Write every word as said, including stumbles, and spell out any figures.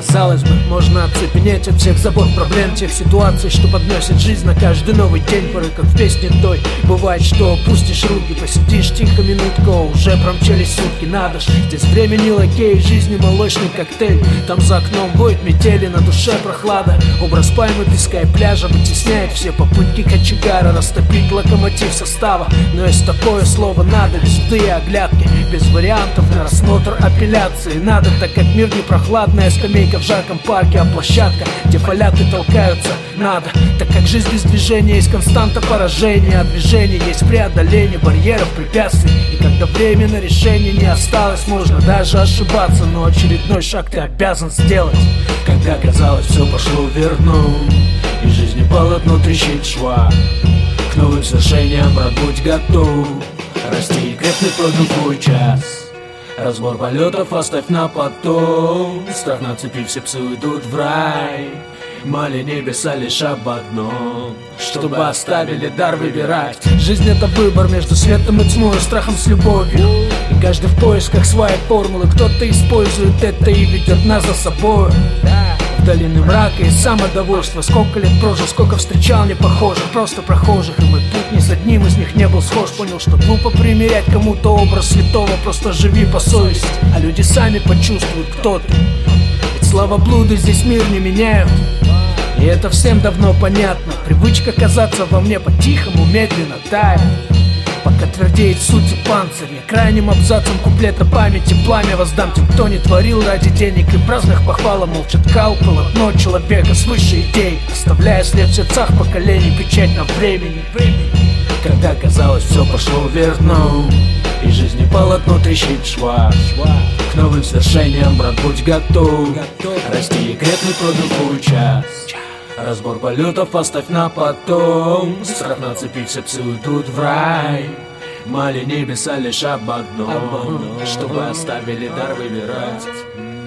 Казалось бы, можно оцепенеть от всех забот, проблем, тех ситуаций, что подносит жизнь на каждый новый день. Порой, как в песне той, бывает, что опустишь руки, посидишь тихо минутку, уже промчались сутки. Надо ж, здесь времени лакей, жизни молочный коктейль. Там за окном воет метели, на душе прохлада. Образ пальмы, песка и пляжа вытесняет все попытки кочегара растопить локомотив состава. Но есть такое слово надо, без и оглядки, без вариантов на рассмотр апелляции. Надо, так как мир не прохладная скамейка в жарком парке, а площадка, где фаляты толкаются. Надо, так как жизнь без движения есть константа поражения, а движение есть преодоление барьеров, препятствий. И когда время на решение не осталось, можно даже ошибаться, но очередной шаг ты обязан сделать. Когда казалось все пошло вверх дном, и жизни полотно трещит шва, к новым свершениям, брат, будь готов. Расти и крепнет трудный твой час. Разбор полетов оставь на потом. Страх на цепи, все псы уйдут в рай. Моли небеса лишь об одном, чтобы оставили дар выбирать. Жизнь — это выбор между светом и тьмой, страхом с любовью. И каждый в поисках своей формулы. Кто-то использует это и ведет нас за собой в долины мрака и самодовольства. Сколько лет прожил, сколько встречал непохожих, просто прохожих. И мой путь ни с одним из них не был схож. Понял, что глупо примерять кому-то образ святого. Просто живи по совести, а люди сами почувствуют, кто ты. Ведь славоблуды здесь мир не меняют, и это всем давно понятно. Привычка казаться во мне по-тихому медленно тает, пока твердеет суть и панцирь. Я крайним абзацем куплета памяти пламя воздам тем, кто не творил ради денег и праздных похвал, а молча ткал полотно человека с высшей идеей, оставляя след в сердцах поколений, печать на времени. Когда казалось все пошло вверх дном, и жизни полотно трещит шва, к новым свершениям, брат, будь готов. Расти и крепнуть продуху час. Разбор полетов оставь на потом. Страх на цепи, все псы уйдут в рай. Моли небеса лишь об одном, чтобы оставили дар выбирать.